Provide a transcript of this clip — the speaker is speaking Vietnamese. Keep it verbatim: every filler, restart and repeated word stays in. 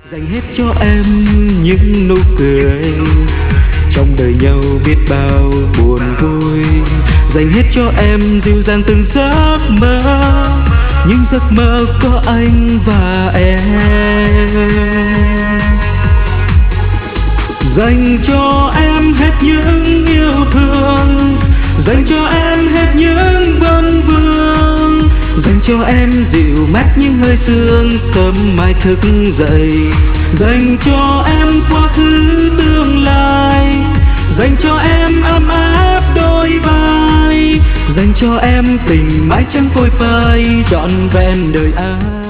Dành hết cho em những nụ cười, trong đời nhau biết bao buồn vui. Dành hết cho em dịu dàng từng giấc mơ, những giấc mơ có anh và em. Dành cho em hết những yêu thương, dành cho em hết những vấn vương, dành cho em dịu mát những hơi sương sớm mai thức dậy. Dành cho em quá khứ tương lai, dành cho em ấm áp đôi vai, dành cho em tình mãi chẳng phôi phai trọn vẹn đời ai.